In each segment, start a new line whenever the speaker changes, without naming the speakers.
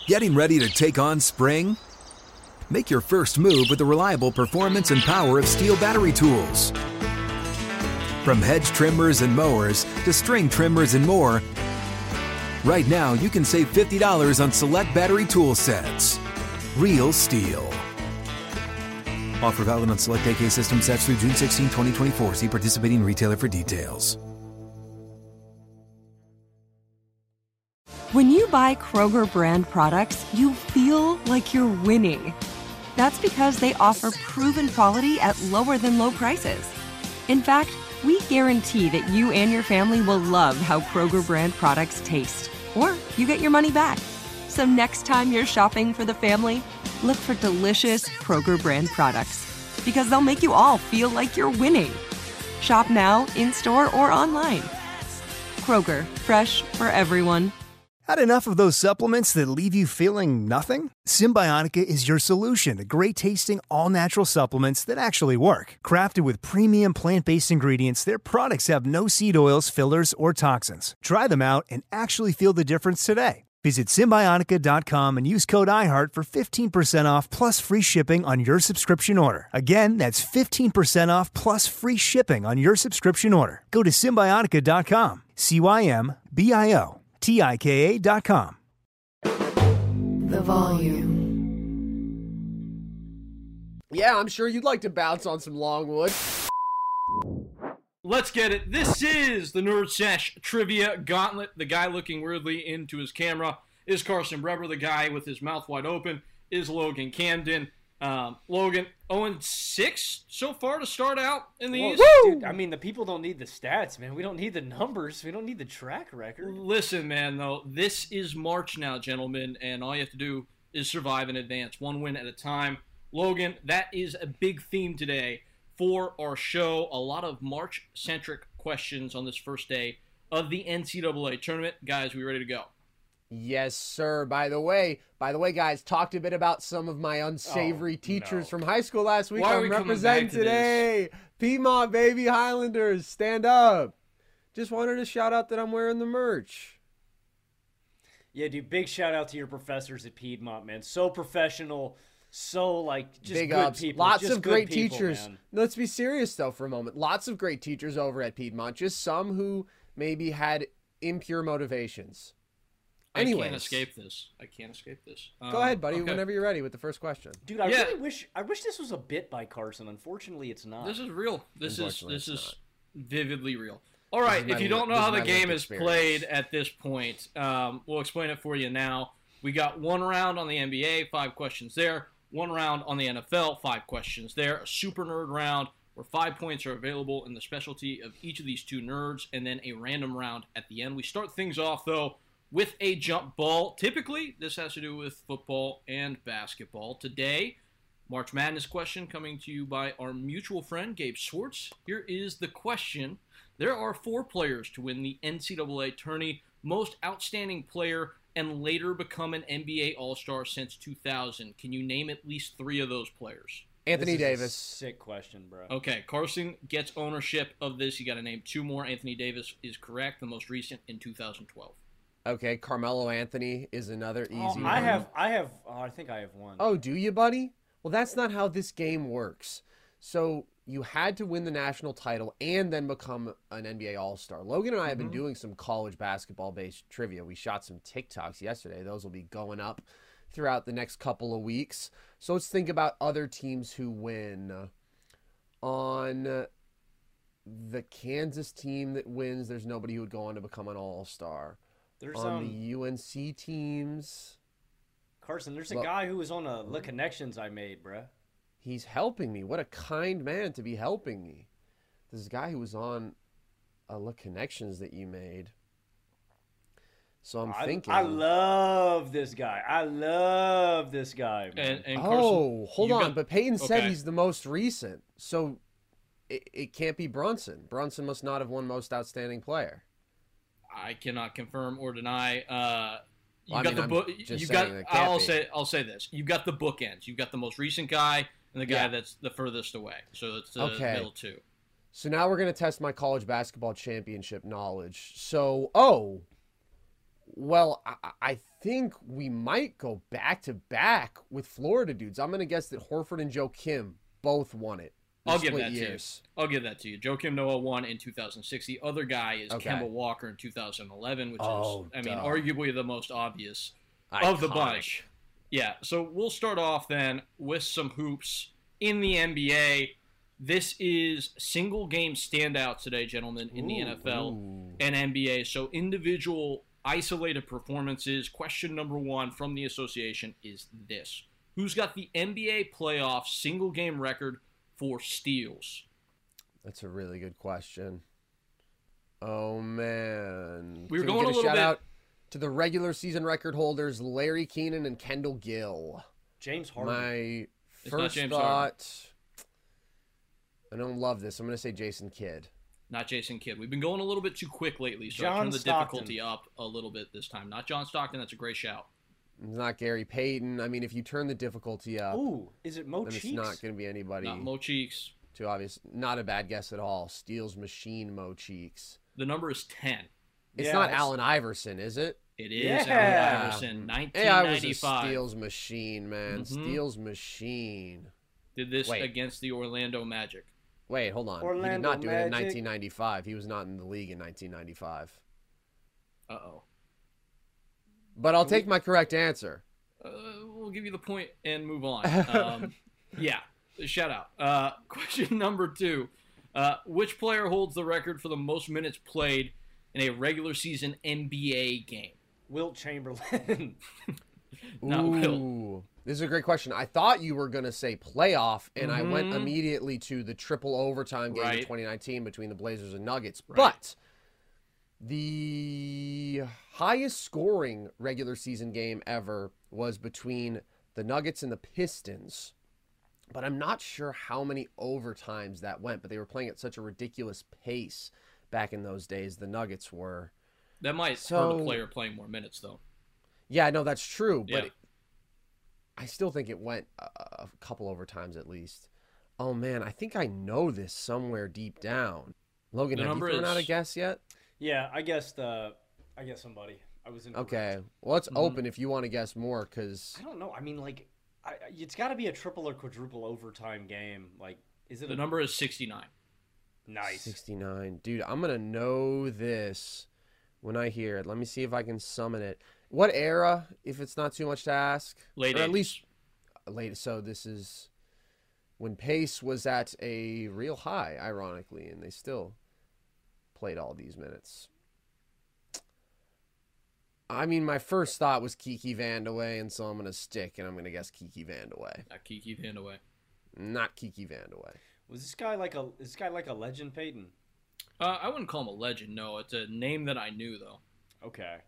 Getting ready to take on spring? Make your first move with the reliable performance and power of Steel battery tools. From hedge trimmers and mowers to string trimmers and more, right now you can save $50 on select battery tool sets. Real Steel. Offer valid on select AK system sets through June 16, 2024. See participating retailer for details.
When you buy Kroger brand products, you feel like you're winning. That's because they offer proven quality at lower than low prices. In fact, we guarantee that you and your family will love how Kroger brand products taste, or you get your money back. So next time you're shopping for the family, look for delicious Kroger brand products, because they'll make you all feel like you're winning. Shop now, in-store, or online. Kroger, fresh for everyone.
Had enough of those supplements that leave you feeling nothing? Symbiotica is your solution to great-tasting, all-natural supplements that actually work. Crafted with premium plant-based ingredients, their products have no seed oils, fillers, or toxins. Try them out and actually feel the difference today. Visit Symbiotica.com and use code IHEART for 15% off plus free shipping on your subscription order. Again, that's 15% off plus free shipping on your subscription order. Go to Symbiotica.com, CYMBIOTIKA.com.
The volume.
Yeah, I'm sure you'd like to bounce on some Longwood.
Let's get it. This is the Nerd Sesh Trivia Gauntlet. The guy looking weirdly into his camera is Carson Breber. The guy with his mouth wide open is Logan Camden. Logan, 0-6 so far to start out in the East.
Dude, I mean, the people don't need the stats, man. We don't need the numbers. We don't need the track record.
Listen, man, though, this is March now, gentlemen, and all you have to do is survive in advance, one win at a time. Logan, that is a big theme today for our show. A lot of March-centric questions on this first day of the NCAA tournament. Guys, we ready to go?
Yes, sir. By the way, guys, talked a bit about some of my unsavory teachers from high school last week. I'm representing today. Piedmont, baby, Highlanders, stand up. Just wanted to shout out that I'm wearing the merch.
Yeah, dude, big shout out to your professors at Piedmont, man. So professional, so, just
big
good
ups.
people.
Lots
just
of great
people,
teachers.
man.
Let's be serious, though, for a moment. Lots of great teachers over at Piedmont. Just some who maybe had impure motivations. Anyways.
I can't escape this.
Go ahead, buddy,
okay.
Whenever you're ready with the first question.
Dude, I really wish this was a bit by Carson. Unfortunately, it's not.
This is real. This is vividly real. All right, if you don't know how the game is played at this point, we'll explain it for you now. We got one round on the NBA, 5 questions there. One round on the NFL, 5 questions there. A super nerd round where 5 points are available in the specialty of each of these two nerds, and then a random round at the end. We start things off, though, with a jump ball. Typically, this has to do with football and basketball. Today, March Madness question coming to you by our mutual friend, Gabe Swartz. Here is the question. There are 4 players to win the NCAA tourney, most outstanding player, and later become an NBA All-Star since 2000. Can you name at least 3 of those players?
Anthony Davis.
A sick question, bro.
Okay, Carson gets ownership of this. You got to name 2 more. Anthony Davis is correct, the most recent in 2012.
Okay, Carmelo Anthony is another easy one.
I think I have one.
Oh, do you, buddy? Well, that's not how this game works. So you had to win the national title and then become an NBA All-Star. Logan and I have been doing some college basketball-based trivia. We shot some TikToks yesterday. Those will be going up throughout the next couple of weeks. So let's think about other teams who win. On the Kansas team that wins, there's nobody who would go on to become an All-Star.
There's
on the UNC teams.
Carson, there's a guy who was on the connections I made, bruh.
He's helping me. What a kind man to be helping me. This guy who was on the connections that you made. So I'm thinking.
I love this guy. Man.
And Carson,
hold on. But Peyton said he's the most recent. So it can't be Brunson. Brunson must not have won most outstanding player.
I cannot confirm or deny. I'll say this. You've got the bookends. You've got the most recent guy and the guy that's the furthest away. So it's the middle 2.
So now we're going to test my college basketball championship knowledge. So, Well, I think we might go back-to-back with Florida dudes. I'm going to guess that Horford and Joakim both won it.
I'll give that to you. I'll give that to you. Joakim Noah won in 2006. The other guy is Kemba Walker in 2011, which is, arguably the most obvious of the bunch. Yeah, so we'll start off then with some hoops in the NBA. This is single game standouts today, gentlemen, in the NFL and NBA. So individual isolated performances. Question number 1 from the association is this. Who's got the NBA playoff single game record for steals?
That's a really good question. Oh, man.
We were going a little
shout
bit...
out to the regular season record holders, Larry Keenan and Kendall Gill.
James Harden.
My first thought... I don't love this. I'm going to say Jason Kidd.
Not Jason Kidd. We've been going a little bit too quick lately, so I turned the difficulty up a little bit this time. Not John Stockton. That's a great shout.
It's not Gary Payton. I mean, if you turn the difficulty up...
Ooh, is it Mo Cheeks?
It's not going to be anybody...
Not Mo Cheeks.
Too obvious. Not a bad guess at all. Steals machine Mo Cheeks.
The number is 10.
It's not Allen Iverson, is it?
It is Allen Iverson, 1995. Hey, I was a
steals machine, man. Steals machine.
Did this against the Orlando Magic.
Wait, hold on. He did not do it in 1995. He was not in the league in 1995.
Uh-oh.
But I'll take my correct answer.
We'll give you the point and move on. Yeah, shout out. Question number 2. Which player holds the record for the most minutes played in a regular season NBA game?
Wilt Chamberlain.
Not Wilt.
This is a great question. I thought you were going to say playoff, and I went immediately to the triple overtime game in 2019 between the Blazers and Nuggets. Right. But the highest scoring regular season game ever was between the Nuggets and the Pistons. But I'm not sure how many overtimes that went, but they were playing at such a ridiculous pace back in those days. The Nuggets were.
That might hurt a player playing more minutes, though.
Yeah, no, that's true, but I still think it went a couple overtimes at least. Oh, man, I think I know this somewhere deep down. Logan, have you thrown out a guess yet?
Yeah, I guessed somebody. I was in.
Okay, well, let's open if you want to guess more, because...
I don't know. I mean, like, it's got to be a triple or quadruple overtime game. Like, is it?
The number is 69.
Nice.
69. Dude, I'm going to know this when I hear it. Let me see if I can summon it. What era, if it's not too much to ask?
Late 80s.
Or at least late. So this is when pace was at a real high, ironically, and they still played all these minutes. I mean, my first thought was Kiki Vandeweghe, and so I'm going to stick, and I'm going to guess Kiki Vandeweghe.
Not Kiki Vandeweghe.
Not Kiki Vandeweghe.
Was this guy like a legend, Peyton?
I wouldn't call him a legend, no. It's a name that I knew, though.
Okay.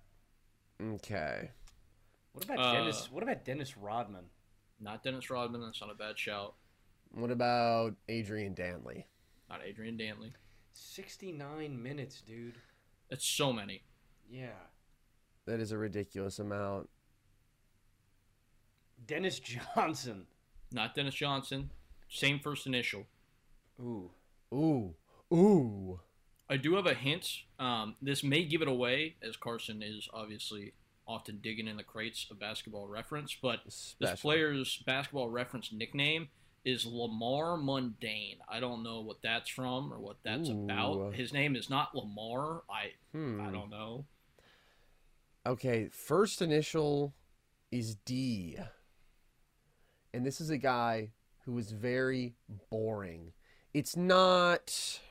What about Dennis Rodman?
Not Dennis Rodman. That's not a bad shout.
What about Adrian Dantley?
Not Adrian Dantley.
69 minutes, dude.
That's so many.
Yeah.
That is a ridiculous amount.
Dennis Johnson.
Not Dennis Johnson. Same first initial.
Ooh.
I do have a hint. This may give it away, as Carson is obviously often digging in the crates of Basketball Reference, but this player's Basketball Reference nickname is Lamar Mundane. I don't know what that's from or what that's about. His name is not Lamar. I don't know.
Okay, first initial is D. And this is a guy who is very boring. It's not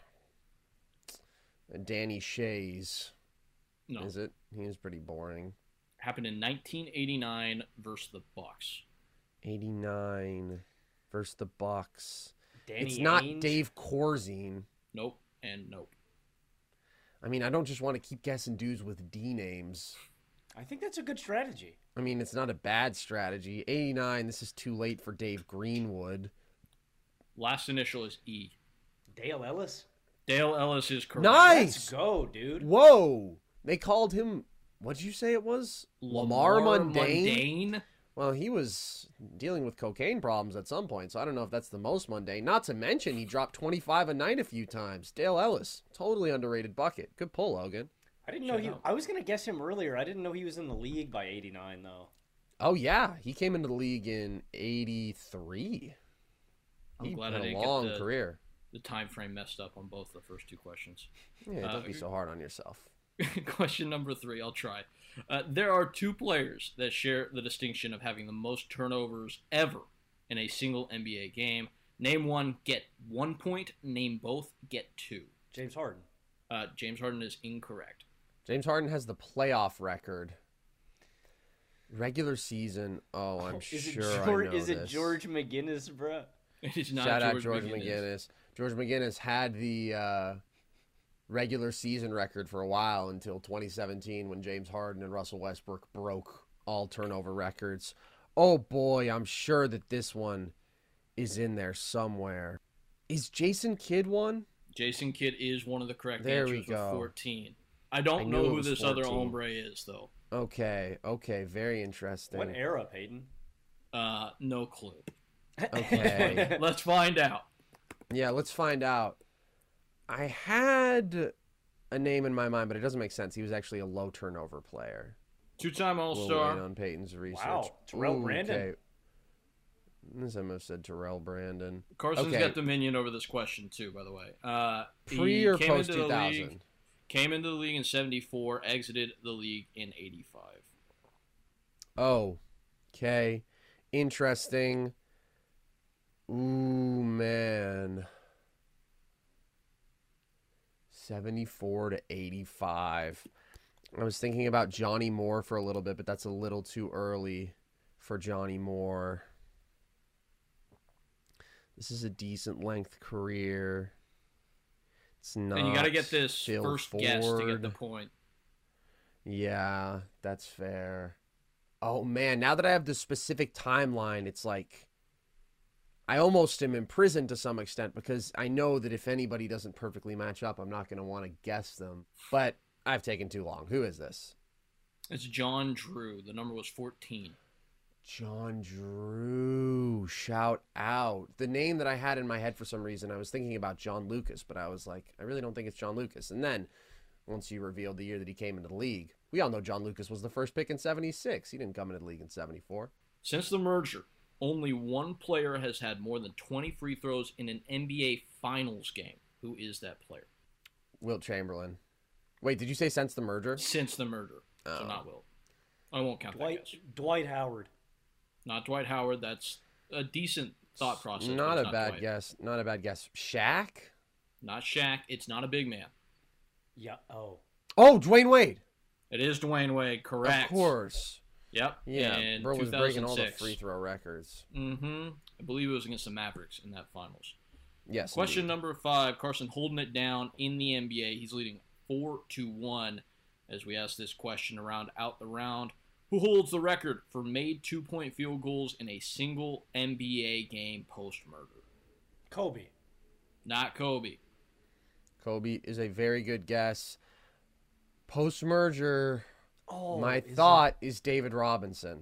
Danny Shays.
No.
Is it? He is pretty boring.
Happened in 1989 versus the Bucks.
89 versus the Bucks.
It's
not
Ainge?
Dave Corzine.
Nope and nope.
I mean, I don't just want to keep guessing dudes with D names.
I think that's a good strategy.
I mean, it's not a bad strategy. 89, this is too late for Dave Greenwood.
Last initial is E.
Dale Ellis?
Dale Ellis is correct.
Nice!
Let's go, dude.
Whoa! They called him, what did you say it was?
Lamar Mundane?
Well, he was dealing with cocaine problems at some point, so I don't know if that's the most mundane. Not to mention, he dropped 25 a night a few times. Dale Ellis, totally underrated bucket. Good pull, Logan.
I didn't know I was going to guess him earlier. I didn't know he was in the league by 89, though.
Oh, yeah. He came into the league in 83.
I'm glad I didn't get career. The time frame messed up on both the first 2 questions.
Yeah, don't be so hard on yourself.
Question number 3, I'll try. There are 2 players that share the distinction of having the most turnovers ever in a single NBA game. Name one, get 1 point. Name both, get 2.
James Harden.
James Harden is incorrect.
James Harden has the playoff record. Regular season, I'm sure I know
Is it George McGinnis, bro?
It is not.
Shout out George McGinnis. George McGinnis had the regular season record for a while until 2017 when James Harden and Russell Westbrook broke all turnover records. Oh boy, I'm sure that this one is in there somewhere. Is Jason Kidd one?
Jason Kidd is one of the correct
there
answers
we go.
For 14. I don't know who this 14. Other hombre is, though.
Okay, very interesting.
What era, Peyton?
No clue.
Okay.
Let's find out.
Yeah, let's find out. I had a name in my mind, but it doesn't make sense. He was actually a low turnover player.
2-time All-Star.
We'll on Peyton's research.
Wow, Terrell Brandon. Okay.
This I must have said Terrell Brandon.
Carson's got dominion over this question, too, by the way.
Pre or post 2000?
Came into the league in 74, exited the league in 85.
Oh, okay. Interesting. Ooh, man. 74 to 85. I was thinking about Johnny Moore for a little bit, but that's a little too early for Johnny Moore. This is a decent length career. It's not.
And you got to get this first guess to get the point.
Yeah, that's fair. Oh, man. Now that I have the specific timeline, it's like I almost am imprisoned to some extent because I know that if anybody doesn't perfectly match up, I'm not going to want to guess them. But I've taken too long. Who is this?
It's John Drew. The number was 14.
John Drew. Shout out. The name that I had in my head for some reason, I was thinking about John Lucas, but I was like, I really don't think it's John Lucas. And then once you revealed the year that he came into the league, we all know John Lucas was the first pick in 76. He didn't come into the league in 74.
Since the merger, only one player has had more than 20 free throws in an NBA Finals game. Who is that player?
Wilt Chamberlain. Wait, did you say since the merger?
Since the merger. So not Wilt. I won't count that guess.
Dwight Howard.
Not Dwight Howard. That's a decent thought process.
Not a bad guess. Not a bad guess. Shaq?
Not Shaq. It's not a big man.
Yeah. Oh,
Dwayne Wade.
It is Dwayne Wade. Correct.
Of course.
Yep.
Yeah. Bro was breaking all the free throw records.
Mm-hmm. I believe it was against the Mavericks in that finals.
Yes.
Question number 5. Carson holding it down in the NBA. He's leading 4-1 as we ask this question to round out the round. Who holds the record for made 2-point field goals in a single NBA game post-murder?
Kobe.
Not Kobe.
Kobe is a very good guess. Post-merger, my thought is David Robinson.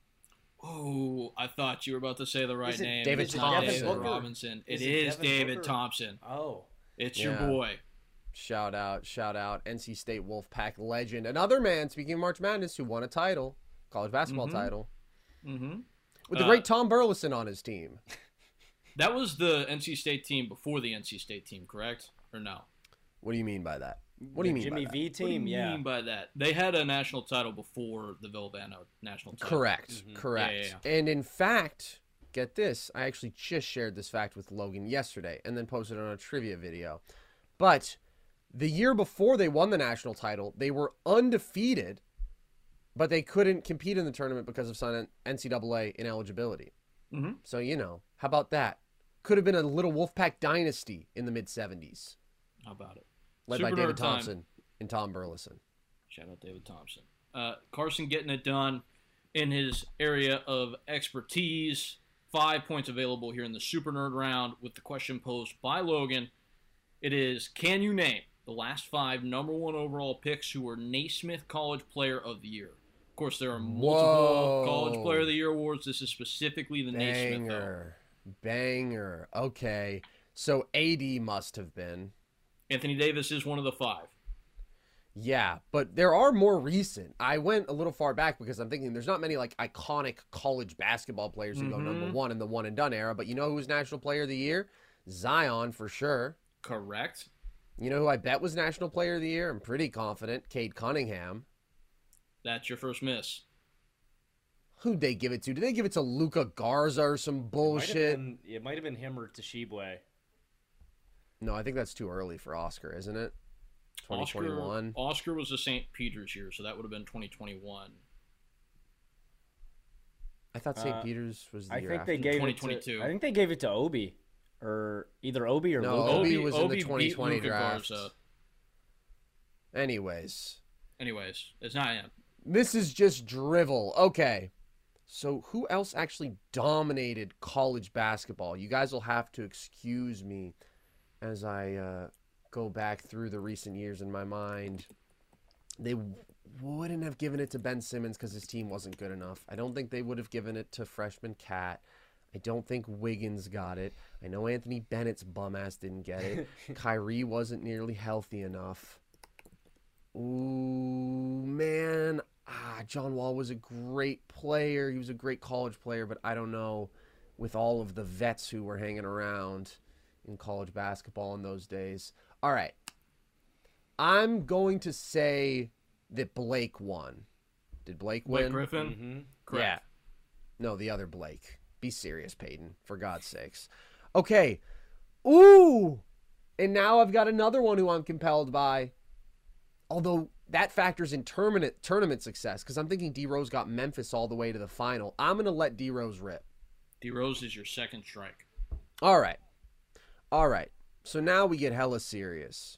Oh, I thought you were about to say the right name.
David Thompson.
David Robinson. It is David Thompson.
Oh.
It's your boy.
Shout out, NC State Wolfpack legend. Another man, speaking of March Madness, who won a title, college basketball title.
Mm-hmm.
With the great Tom Burleson on his team.
That was the NC State team before the NC State team, correct? Or no?
What do you mean by that? What do you mean
Jimmy
by that?
V team?
What do you mean by that? They had a national title before the Villanova national title.
Correct. Mm-hmm. Correct.
Yeah.
And in fact, get this, I actually just shared this fact with Logan yesterday and then posted it on a trivia video. But the year before they won the national title, they were undefeated, but they couldn't compete in the tournament because of some NCAA ineligibility.
Mm-hmm.
So, how about that? Could have been a little Wolfpack dynasty in the mid-'70s.
How about it?
Led by David Thompson and Tom Burleson.
Shout out David Thompson. Carson getting it done in his area of expertise. 5 points available here in the Super Nerd round with the question posed by Logan. It is, can you name the last 5 number 1 overall picks who were Naismith College Player of the Year? Of course, there are multiple College Player of the Year awards. This is specifically the Naismith, though.
Banger. Okay. So AD must have been.
Anthony Davis is one of the 5.
Yeah, but there are more recent. I went a little far back because I'm thinking there's not many like iconic college basketball players who go number one in the one and done era. But you know who was National Player of the Year? Zion for sure.
Correct.
You know who I bet was National Player of the Year? I'm pretty confident. Cade Cunningham.
That's your first miss.
Who'd they give it to? Did they give it to Luka Garza or some bullshit?
It might have been him or Tshiebwe.
No, I think that's too early for Oscar, isn't it? 2021.
Oscar was the St. Peter's year, so that would have been 2021.
I thought St. Peter's was the year
think
after.
they gave
2022.
I think they gave it to Obi, or either Obi or Luka.
Obi was in the
beat
2020
Luka
draft.
Garza.
Anyways,
it's not him.
this is just drivel. Okay. So who else actually dominated college basketball? You guys will have to excuse me as I go back through the recent years in my mind. They wouldn't have given it to Ben Simmons because his team wasn't good enough. I don't think they would have given it to freshman Cat. I don't think Wiggins got it. I know Anthony Bennett's bum ass didn't get it. Kyrie wasn't nearly healthy enough. Ooh, man. John Wall was a great player. He was a great college player, but I don't know with all of the vets who were hanging around in college basketball in those days. All right. I'm going to say that Blake won. Did Blake win?
Blake Griffin?
Mm-hmm.
Correct.
Yeah. No, the other Blake. Be serious, Peyton, for God's sakes. Okay. Ooh! And now I've got another one who I'm compelled by. Although that factors in tournament success, because I'm thinking D-Rose got Memphis all the way to the final. I'm going to let D-Rose rip.
D-Rose is your second strike.
All right. So now we get hella serious.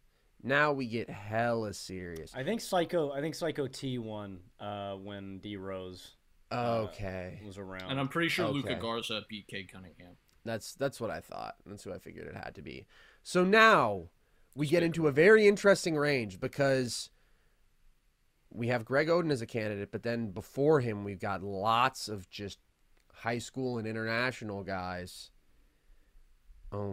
I
think Psycho T won when D Rose was around.
And I'm pretty sure Luka Garza beat Cade Cunningham.
That's what I thought. That's who I figured it had to be. So now we get into a very interesting range because we have Greg Oden as a candidate, but then before him we've got lots of just high school and international guys. Oh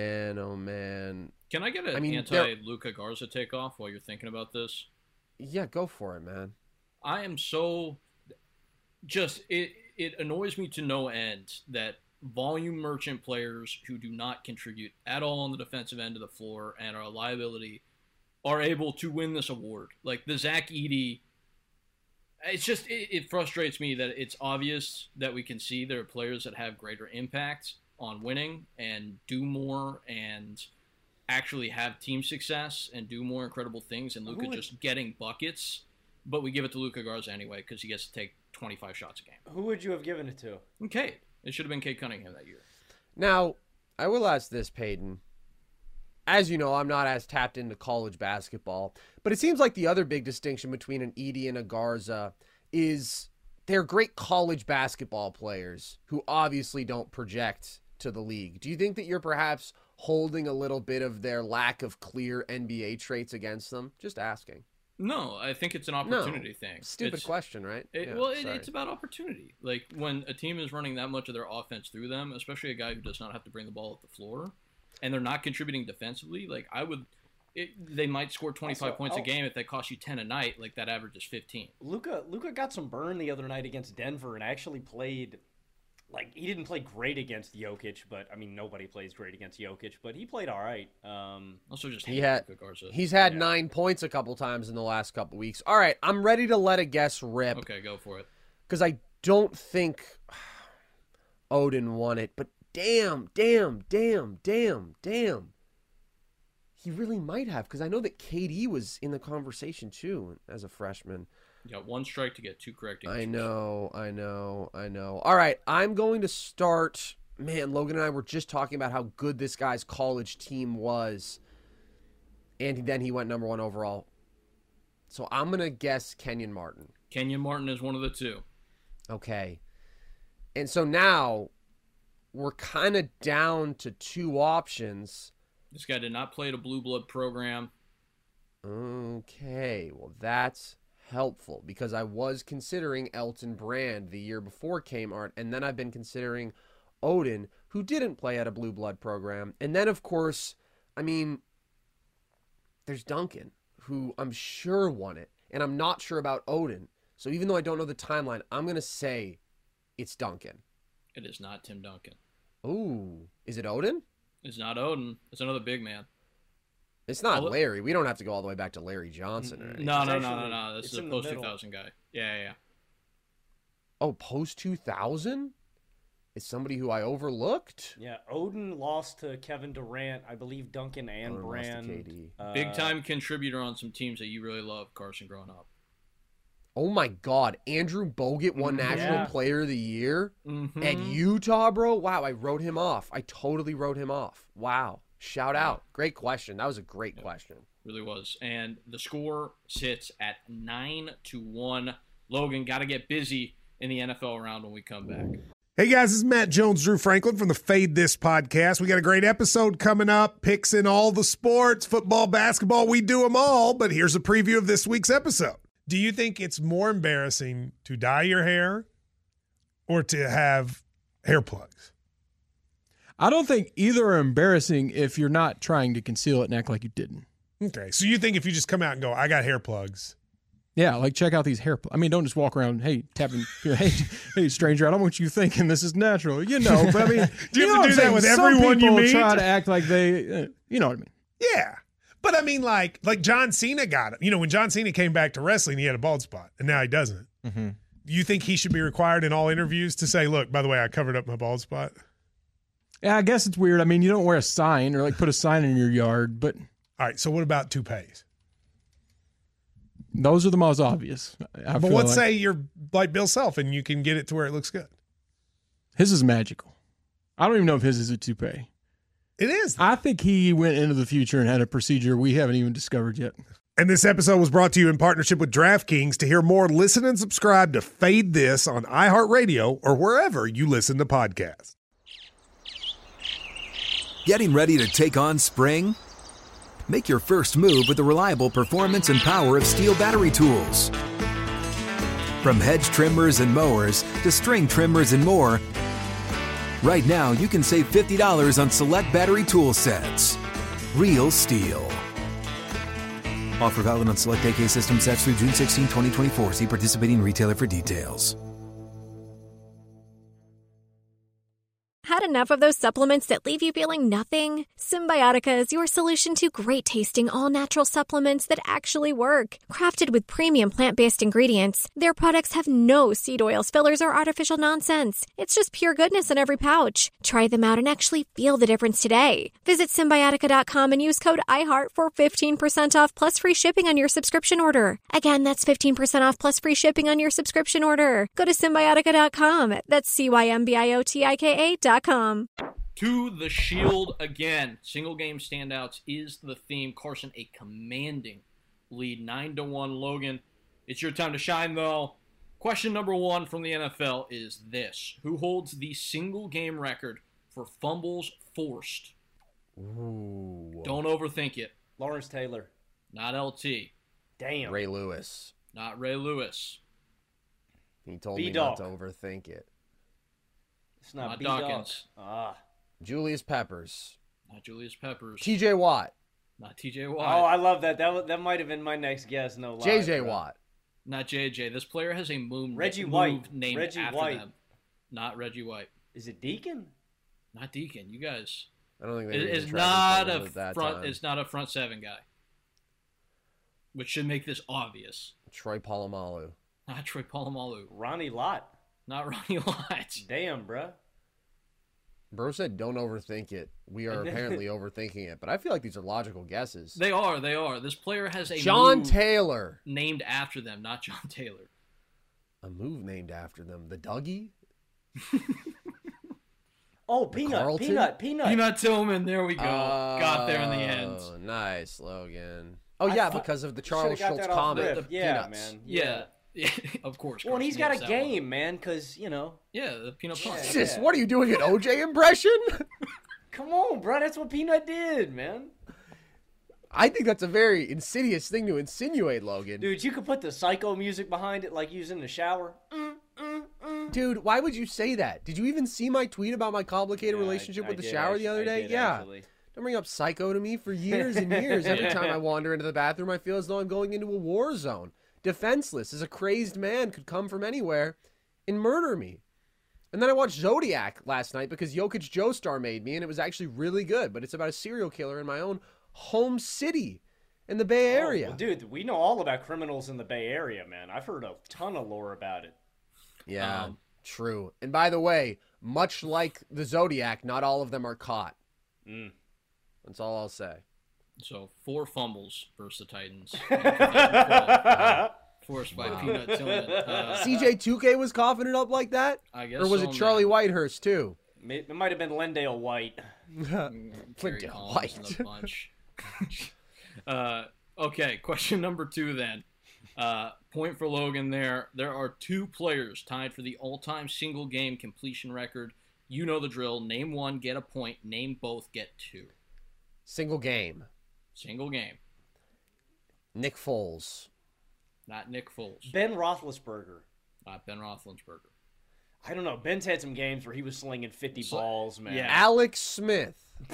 man.
Can I get an anti-Luka Garza takeoff while you're thinking about this?
Yeah, go for it, man.
I am so just it annoys me to no end that volume merchant players who do not contribute at all on the defensive end of the floor and are a liability are able to win this award. Like the Zach Edey, it's just it frustrates me that it's obvious that we can see there are players that have greater impact on winning and do more and actually have team success and do more incredible things, and Luka just getting buckets, but we give it to Luka Garza anyway because he gets to take 25 shots a game.
Who would you have given it to?
Cade. It should have been Cade Cunningham that year.
Now, I will ask this, Peyton. As you know, I'm not as tapped into college basketball, but it seems like the other big distinction between an Edey and a Garza is they're great college basketball players who obviously don't project to the league. Do you think that you're perhaps holding a little bit of their lack of clear NBA traits against them? Just asking.
No, I think it's an opportunity thing.
Stupid question, right?
It's about opportunity. Like when a team is running that much of their offense through them, especially a guy who does not have to bring the ball up the floor, and they're not contributing defensively, like they might score 25 points a game if they cost you 10 a night. Like that average is 15.
Luka got some burn the other night against Denver and actually played. Like, he didn't play great against Jokic, but, I mean, nobody plays great against Jokic, but he played all right.
Also, just
he's had 9 points a couple times in the last couple weeks. All right, I'm ready to let a guess rip.
Okay, go for it.
Because I don't think Oden won it, but damn. He really might have, because I know that KD was in the conversation, too, as a freshman.
You got one strike to get two correct answers.
I know. All right, I'm going to start. Man, Logan and I were just talking about how good this guy's college team was. And then he went number 1 overall. So I'm going to guess Kenyon Martin.
Kenyon Martin is one of the two.
Okay. And so now we're kind of down to 2 options.
This guy did not play at a blue blood program.
Okay, well, that's helpful because I was considering Elton Brand the year before Kmart, and then I've been considering Oden, who didn't play at a blue blood program. And then, of course, I mean, there's Duncan, who I'm sure won it, and I'm not sure about Odin. So even though I don't know the timeline, I'm going to say it's Duncan.
It is not Tim Duncan.
Ooh. Is it Odin?
It's not Odin. It's another big man.
It's not Larry. We don't have to go all the way back to Larry Johnson or anything.
No. This is a post-2000 guy. Yeah.
Oh, post-2000? It's somebody who I overlooked?
Yeah, Odin lost to Kevin Durant. I believe Duncan and Brand.
Big-time contributor on some teams that you really love, Carson, growing up.
Oh, my God. Andrew Bogut won National Player of the Year at Utah, bro? Wow, I wrote him off. I totally wrote him off. Wow. Shout out. Great question. That was a great question.
Really was. And the score sits at 9-1. Logan, got to get busy in the NFL round when we come back.
Hey guys, this is Matt Jones, Drew Franklin from the Fade This podcast. We got a great episode coming up, picks in all the sports, football, basketball, we do them all, but here's a preview of this week's episode. Do you think it's more embarrassing to dye your hair or to have hair plugs?
I don't think either are embarrassing if you're not trying to conceal it and act like you didn't.
Okay, so you think if you just come out and go, I got hair plugs.
Yeah, like check out these hair plugs. I mean, don't just walk around, hey, tapping, hey, stranger, I don't want you thinking this is natural, but I mean.
Do you have to do that with everyone you meet?
Some people try to act like they, you know what I mean.
Yeah, but I mean, like John Cena got it. You know, when John Cena came back to wrestling, he had a bald spot, and now he doesn't. Mm-hmm. You think he should be required in all interviews to say, look, by the way, I covered up my bald spot?
Yeah, I guess it's weird. I mean, you don't wear a sign or like put a sign in your yard, but.
All right, so what about toupees?
Those are the most obvious.
But let's say you're like Bill Self and you can get it to where it looks good.
His is magical. I don't even know if his is a toupee.
It is.
I think he went into the future and had a procedure we haven't even discovered yet.
And this episode was brought to you in partnership with DraftKings. To hear more, listen and subscribe to Fade This on iHeartRadio or wherever you listen to podcasts.
Getting ready to take on spring? Make your first move with the reliable performance and power of Steel battery tools. From hedge trimmers and mowers to string trimmers and more, right now you can save $50 on select battery tool sets. Real Steel. Offer valid on select AK system sets through June 16, 2024. See participating retailer for details.
Had enough of those supplements that leave you feeling nothing? Symbiotica is your solution to great-tasting, all-natural supplements that actually work. Crafted with premium plant-based ingredients, their products have no seed oils, fillers, or artificial nonsense. It's just pure goodness in every pouch. Try them out and actually feel the difference today. Visit Symbiotica.com and use code IHEART for 15% off plus free shipping on your subscription order. Again, that's 15% off plus free shipping on your subscription order. Go to Symbiotica.com. That's CYMBIOTIKA.com.
To the Shield again. Single game standouts is the theme. Carson, a commanding lead, 9-1. Logan, it's your time to shine, though. Question number 1 from the NFL is this: who holds the single game record for fumbles forced?
Ooh.
Don't overthink it.
Lawrence Taylor.
Not LT.
Damn.
Ray Lewis.
Not Ray Lewis.
He told me not to overthink it.
It's not
Dawkins.
Julius Peppers.
Not Julius Peppers.
TJ Watt.
Not TJ Watt.
Oh, I love that. That might have been my next guess. No lie.
JJ Watt.
Not JJ. This player has a move
White.
named
Reggie
after
White.
them. Not Reggie White.
Is it Deacon?
Not Deacon. You guys.
I don't think
it's not a front. It's not a front seven guy. Which should make this obvious.
Troy Polamalu.
Not Troy Polamalu.
Ronnie Lott.
Not Ronnie Lott.
Damn, bruh.
Bro said don't overthink it. We are apparently overthinking it. But I feel like these are logical guesses.
They are. This player has a
John
move
Taylor.
Named after them, not John Taylor.
A move named after them. The Dougie?
Oh, Peanut.
Peanut Tillman. There we go. Got there in the end.
Oh, nice, Logan. Oh, yeah, because of the Charles Schultz comment.
Yeah,
Peanuts.
man.
Yeah. Of course.
Well, and he's got a game, man, because, you know.
Yeah, the Peanut Punch.
Jesus, what are you doing, an OJ impression?
Come on, bro. That's what Peanut did, man.
I think that's a very insidious thing to insinuate, Logan.
Dude, you could put the psycho music behind it like using the shower.
Dude, why would you say that? Did you even see my tweet about my complicated relationship with the shower the other day? Yeah.
Actually.
Don't bring up Psycho to me for years and years. Every time I wander into the bathroom, I feel as though I'm going into a war zone. Defenseless, as a crazed man could come from anywhere and murder me. And then I watched Zodiac last night because Jokic Joestar made me, and it was actually really good. But it's about a serial killer in my own home city in the Bay Area.
Well, dude, we know all about criminals in the Bay Area, man. I've heard a ton of lore about it.
Yeah, true. And by the way, much like the Zodiac, not all of them are caught. That's all I'll say.
So 4 fumbles versus the Titans. Forced by Peanut Tillman.
CJ 2K was coughing it up like that?
I guess.
Or was it Charlie Whitehurst too?
It might have been Lendale White.
Lendale White.
Okay, question number 2 then. Point for Logan there. There are 2 players tied for the all-time single game completion record. You know the drill. Name 1, get a point. Name both, get 2.
Single game.
Single game.
Nick Foles.
Not Nick Foles.
Ben Roethlisberger.
Not Ben Roethlisberger.
I don't know. Ben's had some games where he was slinging 50 balls, man.
Yeah.
Alex Smith.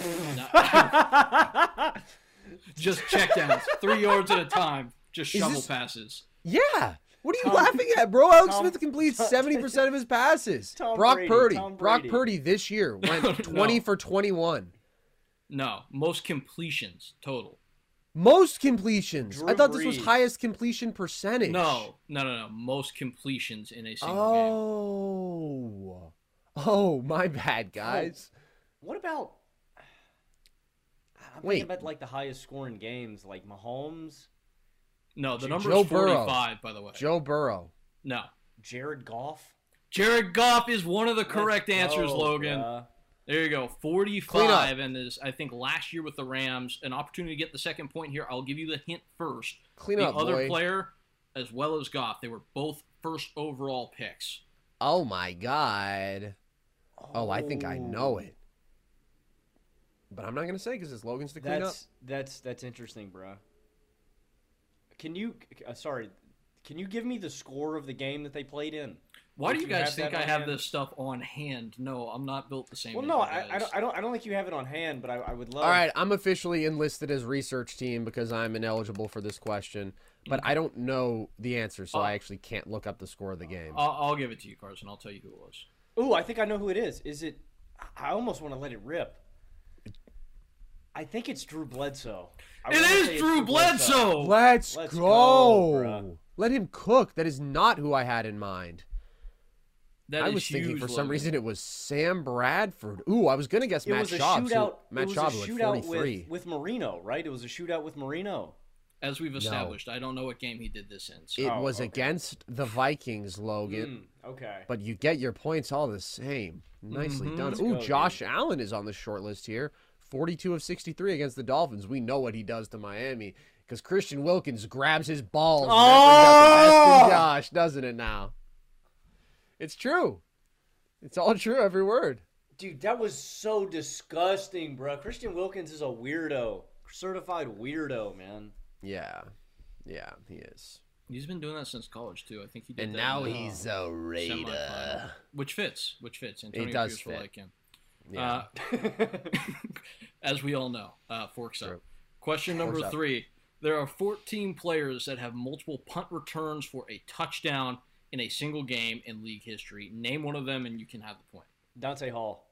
Just checkdowns. 3 yards at a time. Just shovel passes.
Yeah. What are you laughing at, bro? Alex Smith completes 70% of his passes. Brock Purdy this year went 20 for 21.
No, most completions total.
Most completions.
Drew
I thought this was
Brees.
highest completion percentage.
No. Most completions in a single game.
Oh, my bad, guys.
What about... I'm thinking about like the highest scoring games, like Mahomes.
No, the number is 45, by the way.
Joe Burrow.
No.
Jared Goff.
Jared Goff is one of the correct answers, Logan. There you go. 45, and is, I think, last year with the Rams, an opportunity to get the second point here. I'll give you the hint first.
The
other player, as well as Goff, they were both first overall picks.
Oh, my God. Oh, I think I know it. But I'm not going to say because it's Logan's to clean up.
That's interesting, bro. Can you give me the score of the game that they played in?
Why do you guys think I have this stuff on hand? No, I'm not built the same way.
Well, no, I don't think you have it on hand, but I would love.
All right, I'm officially enlisted as research team because I'm ineligible for this question, but I don't know the answer, so I actually can't look up the score of the game.
I'll give it to you, Carson. I'll tell you who it was.
Ooh, I think I know who it is. Is it? I almost want to let it rip. I think it's Drew Bledsoe.
It is Drew Bledsoe.
Let's go. Let him cook. That is not who I had in mind. I was thinking for some reason it was Sam Bradford. Ooh, I was going to guess Matt Schaub. Matt Schaub was 43.
With Marino, right? It was a shootout with Marino.
As we've established, I don't know what game he did this in. So.
It was against the Vikings, Logan.
Okay.
But you get your points all the same. Nicely done. Ooh, Josh Allen is on the short list here. 42 of 63 against the Dolphins. We know what he does to Miami because Christian Wilkins grabs his balls and that brings out the best in Josh, doesn't it now? It's true. It's all true, every word.
Dude, that was so disgusting, bro. Christian Wilkins is a weirdo. Certified weirdo, man.
Yeah, he is.
He's been doing that since college, too. I think he did
and
that.
And now he's a Raider.
Which fits. Antonio
it does
Pierce
fit.
will like him.
Yeah.
As we all know, forks up. Question number 3. There are 14 players that have multiple punt returns for a touchdown in a single game in league history. Name one of them and you can have the point.
Dante Hall.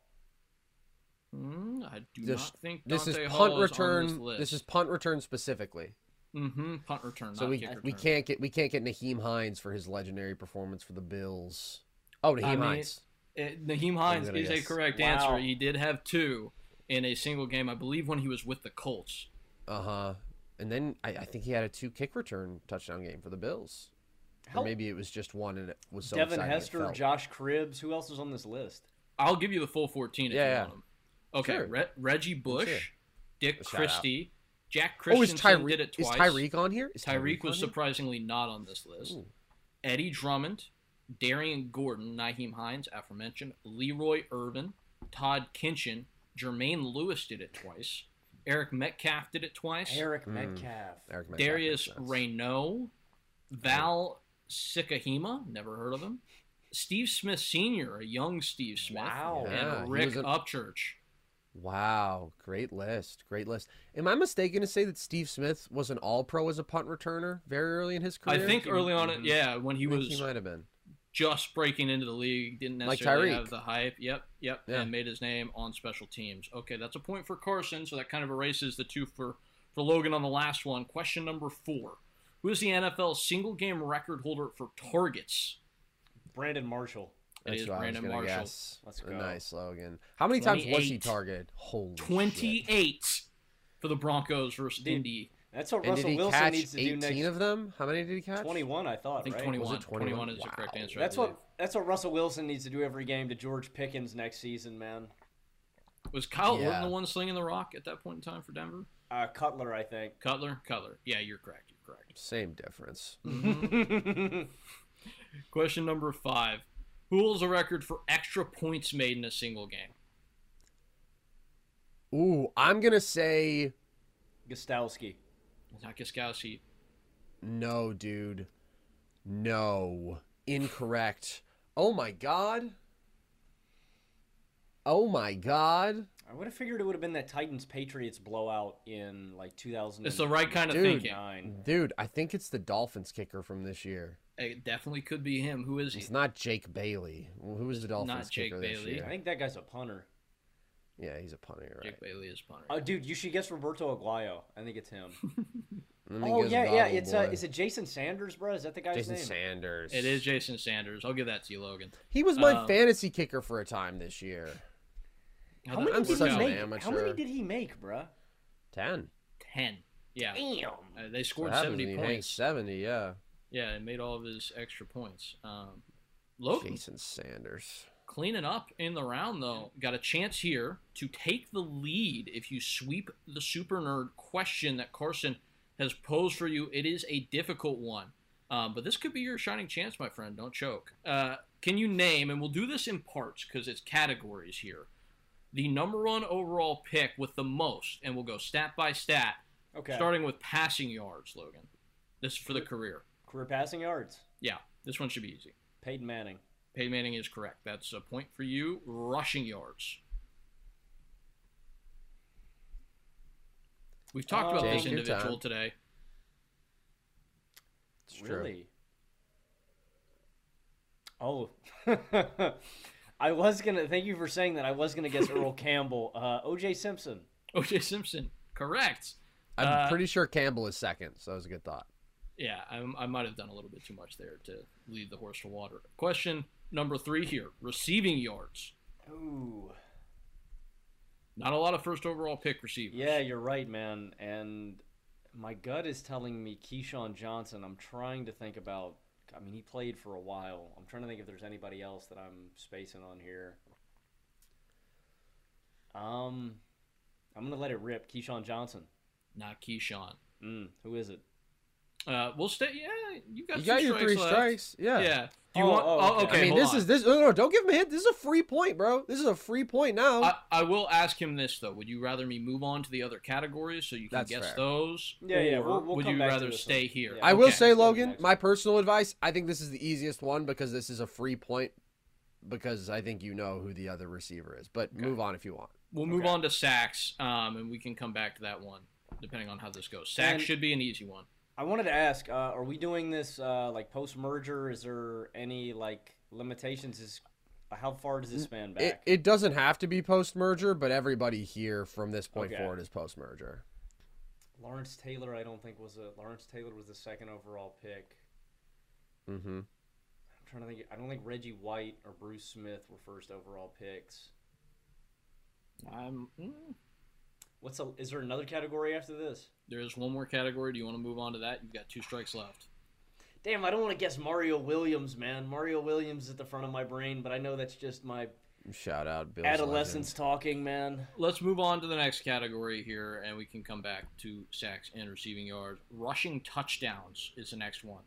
I do not think
this
Dante
is
Hall
punt return.
is on this list.
This is punt return specifically.
Punt return.
So
not kick return.
we can't get Naheem Hines for his legendary performance for the Bills. Oh, Naheem Hines.
Naheem Hines is a correct answer. He did have 2 in a single game, I believe, when he was with the Colts.
And then I think he had a 2 kick return touchdown game for the Bills. Or maybe it was just 1 and it was so
Devin
exciting
Hester, Josh Cribbs. Who else is on this list?
I'll give you the full 14 if you want them. Okay,
sure.
Reggie Bush, Dick Christie, Jack Christensen did it twice.
Is Tyreek on here?
Tyreek was surprisingly not on this list. Ooh. Eddie Drummond, Darian Gordon, Naheem Hines, aforementioned, Leroy Irvin, Todd Kinchin, Jermaine Lewis did it twice. Eric Metcalf did it twice.
Eric Metcalf.
Darius Raynaud, Val Sikahema, never heard of him. Steve Smith Sr., a young Steve Smith.
Wow.
And Rick Upchurch.
Wow, great list. Am I mistaken to say that Steve Smith was an All-Pro as a punt returner very early in his career?
I think early on, when he was,
he might have been
just breaking into the league, didn't necessarily have the hype. Yep, yeah. And made his name on special teams. Okay, that's a point for Carson, so that kind of erases the 2 for Logan on the last one. Question number 4. Who is the NFL single-game record holder for targets?
Brandon Marshall.
It is Brandon Marshall.
Guess.
Let's go.
Nice, Logan. How many times was he targeted? Holy
28 shit. For the Broncos versus Indy.
That's what Russell Wilson needs to do next.
18 of them? How many did he catch?
21, I thought.
I think
right?
21.
Was it 21
is the correct answer.
That's what Russell Wilson needs to do every game to George Pickens next season, man.
Was Kyle Orton the one slinging the rock at that point in time for Denver?
Cutler, I think.
Cutler. Yeah, you're correct.
Same difference.
Question number 5. Who holds a record for extra points made in a single game?
Ooh, I'm going to say...
Gostowski.
Not Gostowski.
No, dude. No. Incorrect. Oh, my God. I
would have figured it would have been that Titans-Patriots blowout in, like, 2000.
It's the right kind of thinking.
Dude, I think it's the Dolphins kicker from this year.
It definitely could be him. Who is he?
It's not Jake Bailey. Who is the Dolphins kicker this year?
I think that guy's a punter.
Yeah, he's a punter, right?
Jake Bailey is punter.
Oh, dude, you should guess Roberto Aguayo. I think it's him. Is it Jason Sanders, bro? Is that the guy's name?
Jason Sanders.
It is Jason Sanders. I'll give that to you, Logan.
He was my fantasy kicker for a time this year.
How many did he make, bro?
10.
10. Yeah.
Damn.
They scored 70 points.
70, yeah.
Yeah, and made all of his extra points. Logan.
Jason Sanders.
Cleaning up in the round, though. Got a chance here to take the lead if you sweep the Super Nerd question that Carson has posed for you. It is a difficult one. But this could be your shining chance, my friend. Don't choke. Can you name, and we'll do this in parts because it's categories here, the number 1 overall pick with the most, and we'll go stat by stat.
Okay.
Starting with passing yards, Logan. This is for the career.
Career passing yards?
Yeah, this one should be easy.
Peyton Manning.
Peyton Manning is correct. That's a point for you. Rushing yards. We've talked about this individual today.
It's true.
Really? Oh. Thank you for saying that. I was going to guess Earl Campbell. O.J. Simpson.
O.J. Simpson. Correct.
I'm pretty sure Campbell is second, so that was a good thought.
Yeah, I might have done a little bit too much there to lead the horse to water. Question number 3 here. Receiving yards.
Ooh.
Not a lot of first overall pick receivers.
Yeah, you're right, man. And my gut is telling me Keyshawn Johnson. I'm trying to think about... I mean, he played for a while. I'm trying to think if there's anybody else that I'm spacing on here. I'm going to let it rip. Keyshawn Johnson.
Not Keyshawn.
Who is it?
We'll stay. Yeah, you got
your 3 strikes. Yeah.
Yeah. Do you want? Okay.
I mean, this. No, don't give him a hint. This is a free point, bro. This is a free point now.
I will ask him this though. Would you rather me move on to the other categories so you can guess
fair.
Those?
Yeah.
Or
We'll
would
come
you
back
rather
to this
stay
one.
here?
Yeah.
I will say, Logan, my personal advice. I think this is the easiest one because this is a free point. Because I think you know who the other receiver is. But move on if you want.
We'll move on to sacks, and we can come back to that one depending on how this goes. Sacks should be an easy one.
I wanted to ask, are we doing this like post-merger? Is there any like limitations? How far does this span back?
It doesn't have to be post-merger, but everybody here from this point forward is post-merger.
Lawrence Taylor, I don't think Lawrence Taylor was the second overall pick.
Mm-hmm.
I'm trying to think. I don't think Reggie White or Bruce Smith were first overall picks. Is there another category after this?
There is one more category. Do you want to move on to that? You've got 2 strikes left.
Damn, I don't want to guess Mario Williams, man. Mario Williams is at the front of my brain, but I know that's just my
shout out Bill's
adolescence
legend.
Talking, man.
Let's move on to the next category here, and we can come back to sacks and receiving yards. Rushing touchdowns is the next one.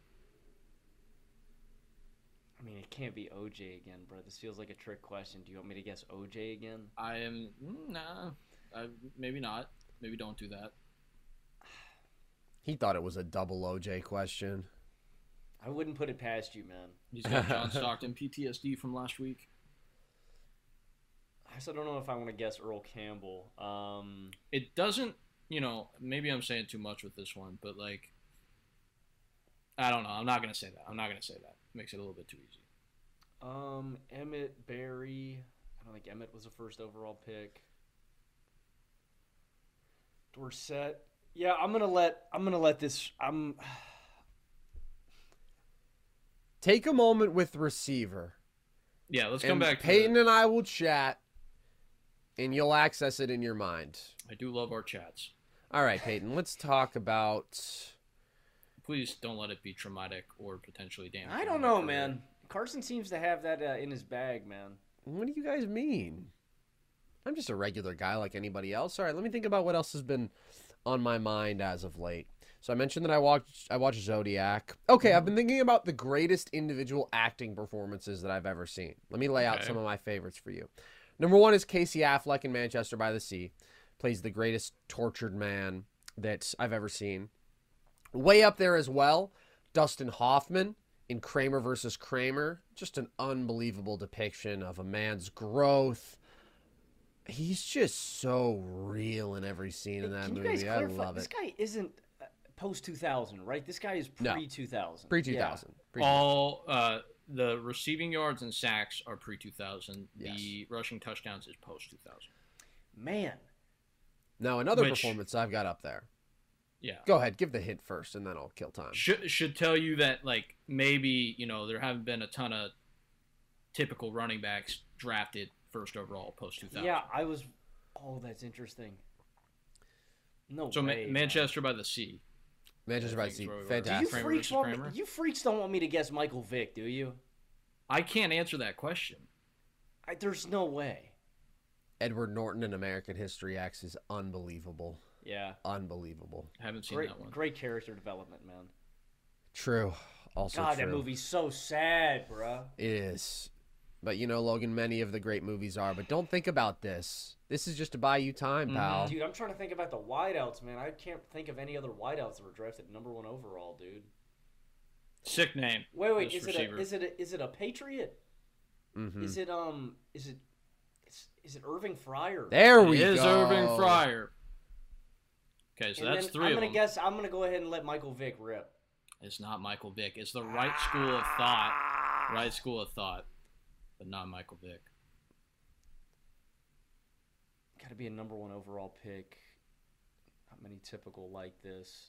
I mean, it can't be OJ again, bro. This feels like a trick question. Do you want me to guess OJ again?
I am... Nah. Maybe not. Maybe don't do that.
He thought it was a double OJ question.
I wouldn't put it past you, man.
He's got John Stockton PTSD from last week.
I don't know if I want to guess Earl Campbell.
It doesn't, maybe I'm saying too much with this one, but like, I don't know. I'm not going to say that. Makes it a little bit too easy.
Emmett Berry. I don't think Emmett was a first overall pick. Dorsett. Yeah, I'm gonna let this.
Take a moment with receiver.
Yeah, let's come back.
Peyton and I will chat, and you'll access it in your mind.
I do love our chats.
All right, Peyton. Let's talk about.
Please don't let it be traumatic or potentially damaging.
I don't know, man. Carson seems to have that in his bag, man.
What do you guys mean? I'm just a regular guy like anybody else. All right, let me think about what else has been on my mind as of late. So I mentioned that I watched Zodiac. Okay, I've been thinking about the greatest individual acting performances that I've ever seen. Let me lay out some of my favorites for you. Number 1 is Casey Affleck in Manchester by the Sea. Plays the greatest tortured man that I've ever seen. Way up there as well, Dustin Hoffman in Kramer versus Kramer. Just an unbelievable depiction of a man's growth. He's just so real in every scene in that movie. I love it.
This guy isn't post-2000, right? This guy is pre-2000.
Pre-2000. Yeah.
All the receiving yards and sacks are pre-2000. Yes. The rushing touchdowns is post-2000.
Man.
Now, another performance I've got up there.
Yeah.
Go ahead. Give the hint first, and then I'll kill time.
Should tell you that, like, maybe, there haven't been a ton of typical running backs drafted first overall post-2000.
Yeah, that's interesting. No
so
way.
Manchester by the Sea.
Manchester by the Sea. Fantastic.
You freaks don't want me to guess Michael Vick, do you?
I can't answer that question.
There's no way.
Edward Norton in American History X is unbelievable.
Yeah.
Unbelievable.
Haven't seen that one.
Great character development, man.
True. Also
God,
true.
that movie's so sad, bro.
It is. But, Logan, many of the great movies are. But don't think about this. This is just to buy you time, pal.
Dude, I'm trying to think about the wideouts, man. I can't think of any other wideouts that were drafted number 1 overall, dude.
Sick name.
Wait. Is it a Patriot?
Mm-hmm.
Is it Irving Fryer?
There we go.
It is Irving Fryer. Okay, so that's 3 of them.
I'm going to go ahead and let Michael Vick rip.
It's not Michael Vick. It's the right school of thought. Right school of thought. But not Michael Vick.
Got to be a number 1 overall pick. Not many typical like this.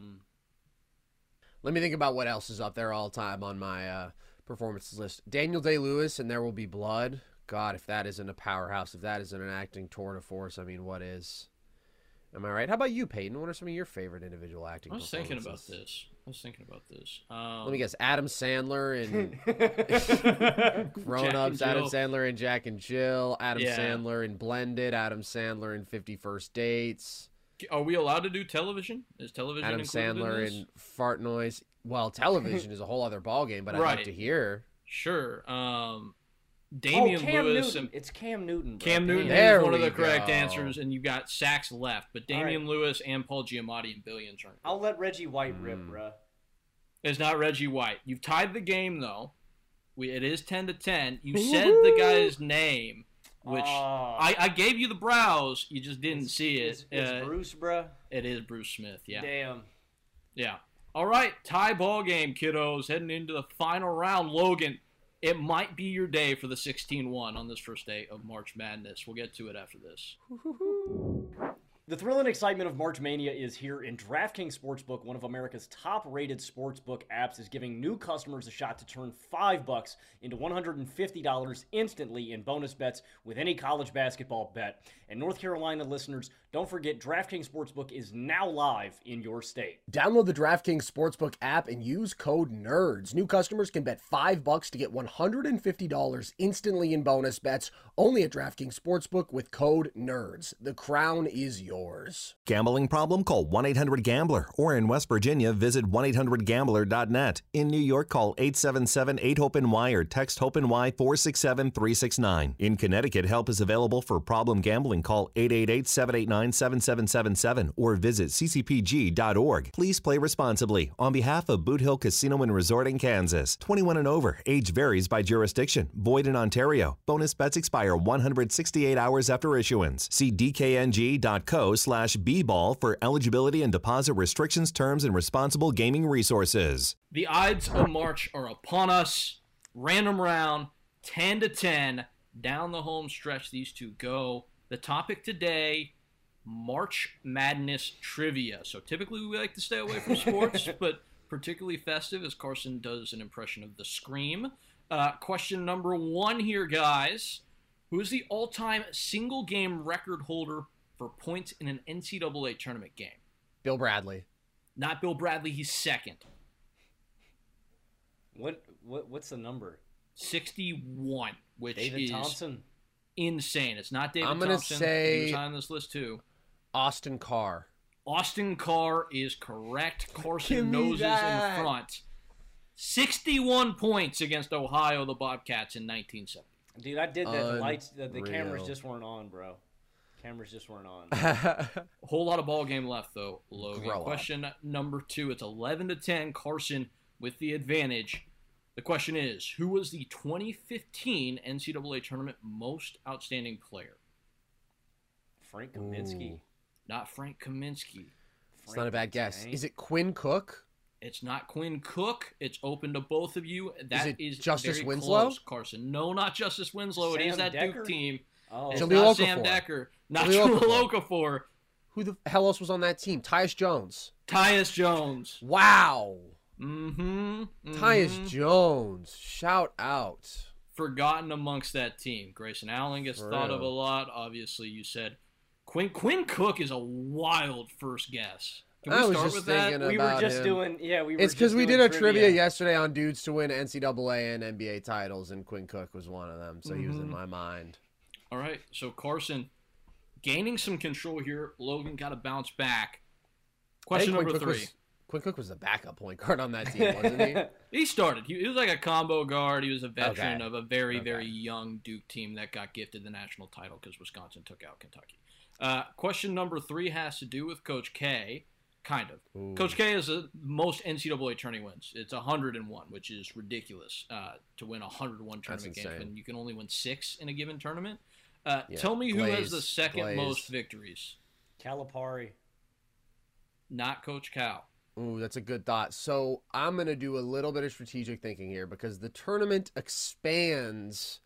Let me think about what else is up there all time on my performances list. Daniel Day-Lewis and There Will Be Blood. God, if that isn't a powerhouse, if that isn't an acting tour de force, I mean, what is? Am I right? How about you, Peyton? What are some of your favorite individual acting performances?
I was thinking about this.
Let me guess. Adam Sandler in Grown Ups, Adam Sandler in Jack and Jill, Adam Sandler in Blended, Adam Sandler in 50 First Dates.
Are we allowed to do television? Is television
Adam Sandler in Fart Noise? Well, television is a whole other ballgame, but I'd like to hear.
Sure. Damian Lewis.
It's Cam Newton. Bro.
Cam Newton is one of the correct answers, and you got sacks left. But Damian Lewis and Paul Giamatti and Billions aren't.
I'll let Reggie White rip, bro.
It's not Reggie White. You've tied the game though. It is 10-10. You said the guy's name, which I gave you the browse. You just didn't see it.
It's Bruce, bro.
It is Bruce Smith. Yeah.
Damn.
Yeah. All right, tie ball game, kiddos. Heading into the final round, Logan. It might be your day for the 16-1 on this first day of March Madness. We'll get to it after this.
The thrill and excitement of March Mania is here, and DraftKings Sportsbook, one of America's top-rated sportsbook apps, is giving new customers a shot to turn $5 into $150 instantly in bonus bets with any college basketball bet. And North Carolina listeners, don't forget DraftKings Sportsbook is now live in your state.
Download the DraftKings Sportsbook app and use code NERDS. New customers can bet $5 to get $150 instantly in bonus bets only at DraftKings Sportsbook with code NERDS. The crown is yours. yours.
Gambling problem? Call 1-800-GAMBLER. Or in West Virginia, visit 1-800-GAMBLER.net. In New York, call 877-8-HOPE-NY or text HOPE-NY 467-369. In Connecticut, help is available for problem gambling. Call 888-789-7777 or visit ccpg.org. Please play responsibly. On behalf of Boot Hill Casino and Resort in Kansas. 21 and over. Age varies by jurisdiction. Void in Ontario. Bonus bets expire 168 hours after issuance. See dkng.co/bball for eligibility and deposit restrictions, terms, and responsible gaming resources.
The Ides of March are upon us. Random round, 10 to 10. Down the home stretch, these two go. The topic today, March Madness trivia. So typically we like to stay away from sports, but particularly festive as Carson does an impression of the Scream. Question number 1 here, guys. Who is the all-time single-game record holder for points in an NCAA tournament game?
Bill Bradley.
Not Bill Bradley. He's second.
What's the number?
61, which
David
is
Thompson.
Insane. It's not David
I'm gonna
Thompson.
say
he was on this list too.
Austin Carr.
Austin Carr is correct.
Give
Carson
me
noses
that.
in front. 61 points against Ohio, the Bobcats in 1970.
Dude, I did that. The lights, the cameras just weren't on, bro. Cameras just weren't on.
A whole lot of ball game left, though, Logan.
Grow up.
Question number 2. It's 11 to 10. Carson with the advantage. The question is, who was the 2015 NCAA Tournament Most Outstanding Player?
Frank Kaminsky.
Ooh.
Not Frank Kaminsky.
It's not a bad guess. Is it Quinn Cook?
It's not Quinn Cook. It's open to both of you. That is
Justice
very
Winslow?
close, Carson. No, not Justice Winslow. It is
Sam
that
Decker?
Duke team.
Oh.
It's
Jaleel
not
Okafor.
Sam Decker. Not
Jaleel
Jaleel
Okafor.
Okafor.
Who the hell else was on that team? Tyus Jones.
Tyus Jones.
Wow.
Mm-hmm.
Tyus Jones. Shout out.
Forgotten amongst that team. Grayson Allen gets
For
thought of a
real.
lot. Obviously, you said Quinn Cook is a wild first guess. Can
I
we
was
start
just
with that?
thinking
We were
about
just
him.
doing,
It's because we did a trivia yesterday on dudes to win NCAA and NBA titles, and Quinn Cook was one of them, so he was in my mind.
All right, so Carson gaining some control here. Logan got to bounce back. Question number 3.
Quinn Cook was the backup point guard on that team, wasn't he?
He started. He was like a combo guard. He was a veteran
Okay.
of a very, very young Duke team that got gifted the national title because Wisconsin took out Kentucky. Question number 3 has to do with Coach K. Kind of.
Ooh.
Coach K is the most NCAA tourney wins. It's 101, which is ridiculous to win 101 tournament games
insane.
when you can only win 6 in a given tournament. Tell me who has the second most victories.
Calipari.
Not Coach Cal.
Ooh, that's a good thought. So I'm going to do a little bit of strategic thinking here because the tournament expands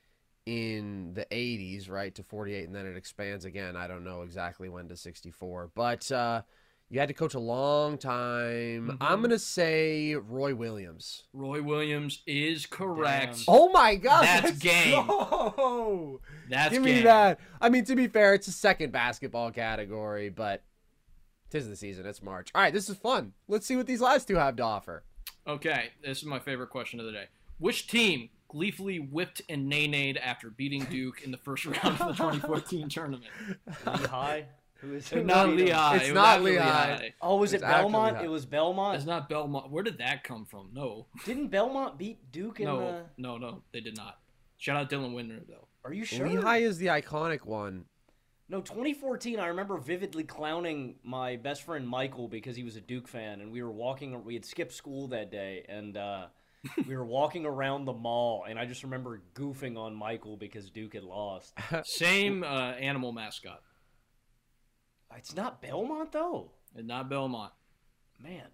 in the 80s, right, to 48, and then it expands again. I don't know exactly when to 64, but you had to coach a long time. I'm going to say Roy Williams.
Roy Williams is correct.
Damn.
Oh my God.
That's
let's
game.
go.
That's
Give
game.
me that. I mean, to be fair, it's a second basketball category, but 'tis the season. It's March. All right, this is fun. Let's see what these last two have to offer.
Okay, this is my favorite question of the day. Which team gleefully whipped and nay-nayed after beating Duke in the first round of the 2014 tournament?
Lehigh. Who is it?
Not Lehigh.
It's
It was
not
after
Lehigh.
Oh, was it
It's after
Belmont?
Lehigh.
It was Belmont.
It's not Belmont. Where did that come from? No.
Didn't Belmont beat Duke in the...
No, they did not. Shout out Dylan Windner, though.
Are you sure?
Lehigh is the iconic one.
No, 2014, I remember vividly clowning my best friend Michael because he was a Duke fan, and we had skipped school that day, and we were walking around the mall, and I just remember goofing on Michael because Duke had lost.
Same animal mascot.
It's not Belmont, though.
And not Belmont.
Man.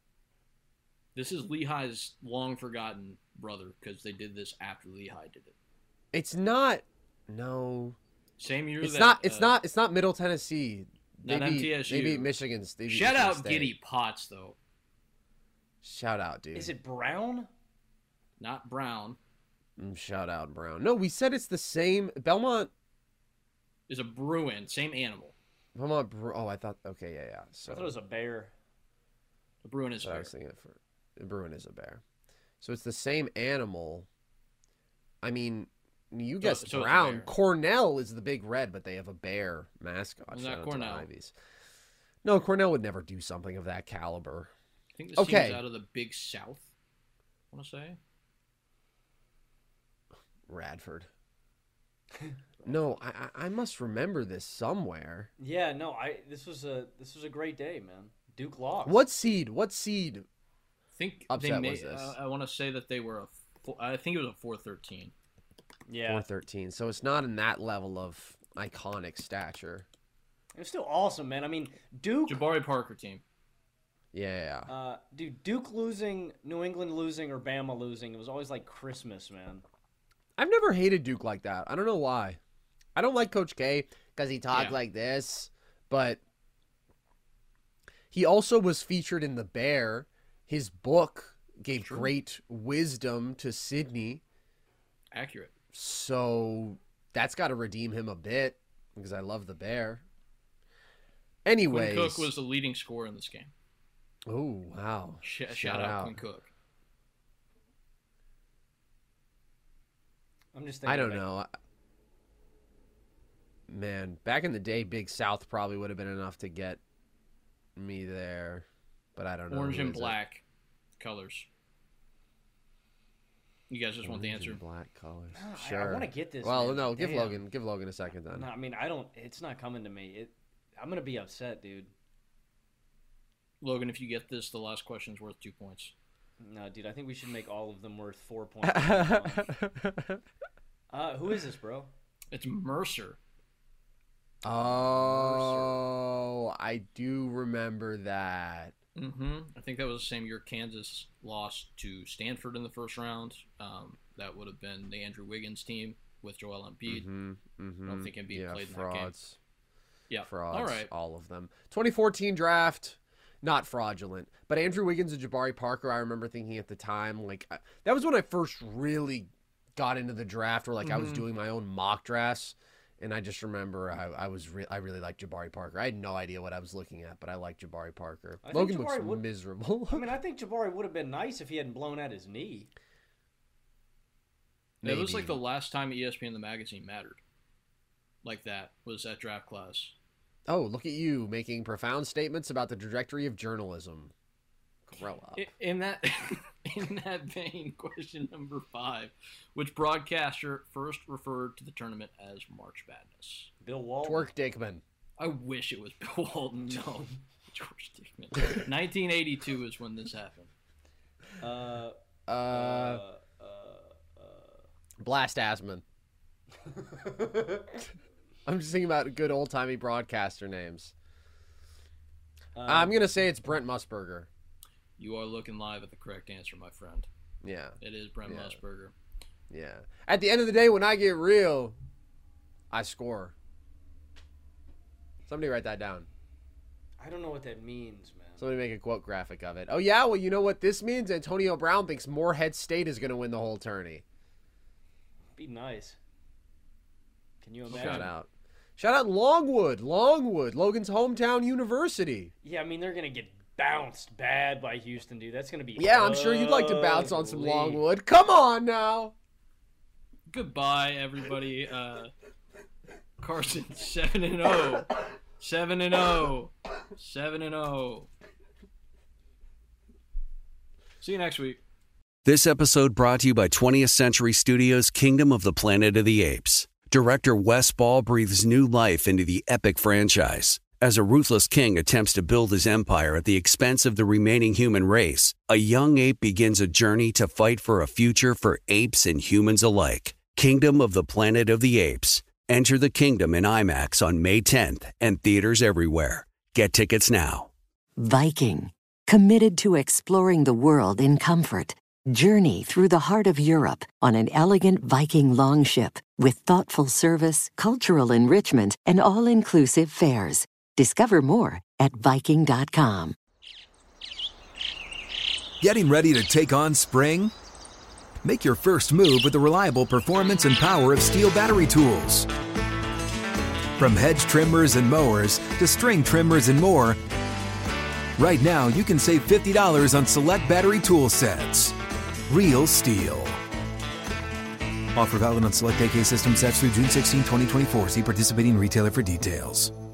This is Lehigh's long-forgotten brother because they did this after Lehigh did it.
It's not. No.
Same year
It's
that...
not. It's not Middle Tennessee.
Not MTSU.
They beat Michigan. They beat
Shout
Michigan
out
State.
Giddy Potts, though.
Shout out, dude.
Is it Brown?
Not Brown.
Shout out, Brown. No, we said it's the same. Belmont.
Is a Bruin. Same animal.
Oh, I thought. Okay, yeah. So
I thought it was a bear.
A Bruin is a
I
bear.
was thinking Bruin is a bear. So it's the same animal. I mean, You guessed brown. Cornell is the big red, but they have a bear mascot.
Is that Cornell?
No, Cornell would never do something of that caliber.
I think this team's out of the Big South, I want to say.
Radford. No, I must remember this somewhere.
Yeah, no, this was a great day, man. Duke lost.
What seed?
I think
upset was this?
I want to say that they were I think it was a 4-13.
Yeah,
4-13. So it's not in that level of iconic stature.
It's still awesome, man. I mean, Duke.
Jabari Parker team.
Yeah.
Dude, Duke losing, New England losing, or Bama losing, it was always like Christmas, man.
I've never hated Duke like that. I don't know why. I don't like Coach K because he talked like this, but he also was featured in The Bear. His book gave great wisdom to Sydney.
Accurate.
So that's got to redeem him a bit because I love The Bear. Anyways.
Quinn Cook was the leading scorer in this game.
Oh, wow.
Shout out Quinn Cook.
I'm just thinking.
I don't know. Man, back in the day, Big South probably would have been enough to get me there, but I don't know.
Orange and black colors. You guys just want the answer?
And black colors.
No,
sure.
I want to get this.
Well,
man.
no, give Logan a second then.
No, I mean, I don't. It's not coming to me. I'm gonna be upset, dude.
Logan, if you get this, the last question's worth 2 points.
No, dude, I think we should make all of them worth 4 points. Who is this, bro?
It's Mercer.
Oh, Mercer. I do remember that.
Mm-hmm. I think that was the same year Kansas lost to Stanford in the first round. That would have been the Andrew Wiggins team with Joel Embiid. I don't think Embiid played in that game. Yeah,
frauds.
All right,
all of them. 2014 draft. Not fraudulent, but Andrew Wiggins and Jabari Parker, I remember thinking at the time, like, that was when I first really got into the draft, or like I was doing my own mock drafts, and I just remember I really liked Jabari Parker. I had no idea what I was looking at, but I liked Jabari Parker. Logan looks miserable.
I mean, I think Jabari would have been nice if he hadn't blown out his knee.
It was like the last time ESPN the magazine mattered. Like that was that draft class.
Oh, look at you making profound statements about the trajectory of journalism. Grow up.
In that vein, question number 5. Which broadcaster first referred to the tournament as March Madness?
Bill Walton.
Twerk Dickman.
I wish it was Bill Walton. No. George Dickman. 1982 is when this happened.
Blast Asman. I'm just thinking about good old-timey broadcaster names. I'm going to say it's Brent Musburger.
You are looking live at the correct answer, my friend.
Yeah.
It is Brent Musburger.
Yeah. At the end of the day, when I get real, I score. Somebody write that down.
I don't know what that means, man.
Somebody make a quote graphic of it. Oh, yeah? Well, you know what this means? Antonio Brown thinks Morehead State is going to win the whole tourney.
Be nice. Can you imagine?
Shout out Longwood, Logan's hometown university.
Yeah, I mean, they're going to get bounced bad by Houston, dude. That's going to be
I'm sure you'd like to bounce on some Longwood. Come on now.
Goodbye, everybody. Carson, 7-0. 7-0. 7-0. See you next week.
This episode brought to you by 20th Century Studios' Kingdom of the Planet of the Apes. Director Wes Ball breathes new life into the epic franchise. As a ruthless king attempts to build his empire at the expense of the remaining human race, a young ape begins a journey to fight for a future for apes and humans alike. Kingdom of the Planet of the Apes. Enter the kingdom in IMAX on May 10th and theaters everywhere. Get tickets now.
Viking, committed to exploring the world in comfort. Journey through the heart of Europe on an elegant Viking longship with thoughtful service, cultural enrichment, and all-inclusive fares. Discover more at Viking.com.
Getting ready to take on spring? Make your first move with the reliable performance and power of Steel battery tools. From hedge trimmers and mowers to string trimmers and more, right now you can save $50 on select battery tool sets. Real Steel. Offer valid on select AK system sets through June 16, 2024. See participating retailer for details.